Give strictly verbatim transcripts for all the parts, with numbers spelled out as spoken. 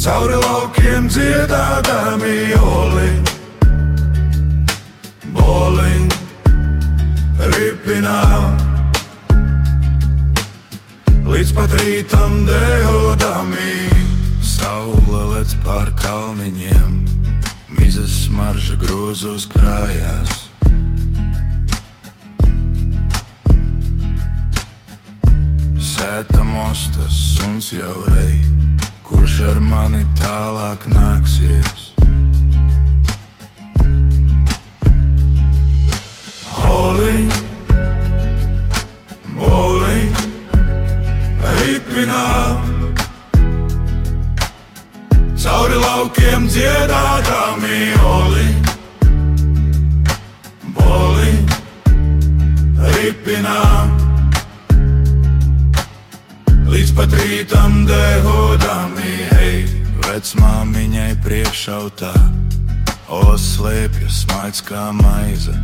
cauri laukiem dziedādami oliņ, boliņ, ripinām, līdz pat rītam dehodami. Saule lec pār kalniņiem, mizas smarža grozos krājās. Sēta mostas suns jau rej, kurš ar mani tālāk nāksies. Oliņ, boliņ, ripinām, cauri laukiem dziedādami oliņ, boliņ, ripinām, līdz pat rītam dehodami. Hei, vecmāmiņai priekšautā, olas slēpjas smaids kā maize.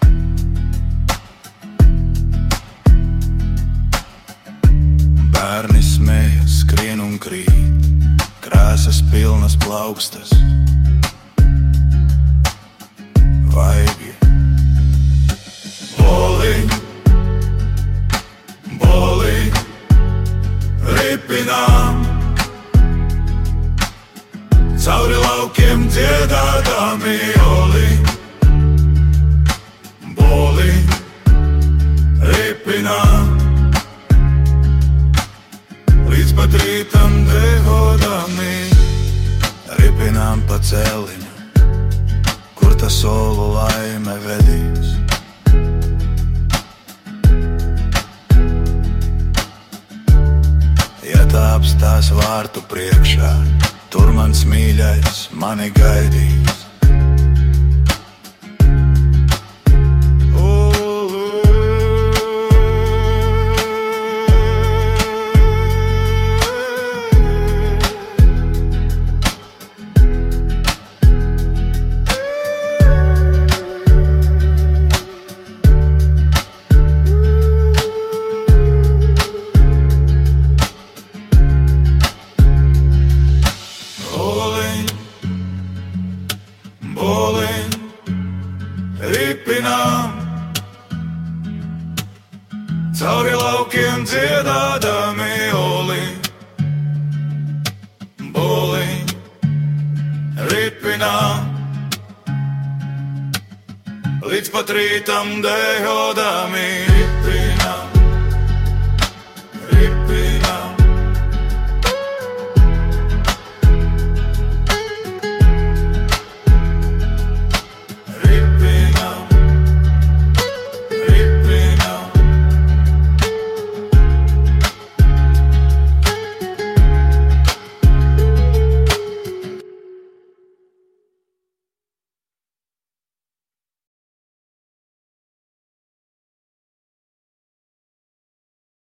Bērni smējas, skrien un krīt, krāsas pilnas plaukstas, vaigi. Boliņ, boliņ, ripinām, cauri laukiem dziedādami oliņ, boliņ, ripinām, līdz pat rītam dehodami. Ripinām pa celiņu, kur ta solu laime vedīs. Ja tā apstās vārtu priekšā, tur mans mīļais mani gaidīs. Boliņ, ripinām, cauri laukiem dziedādami oliņ, boliņ, ripinām, līdz pat rītam dehodami.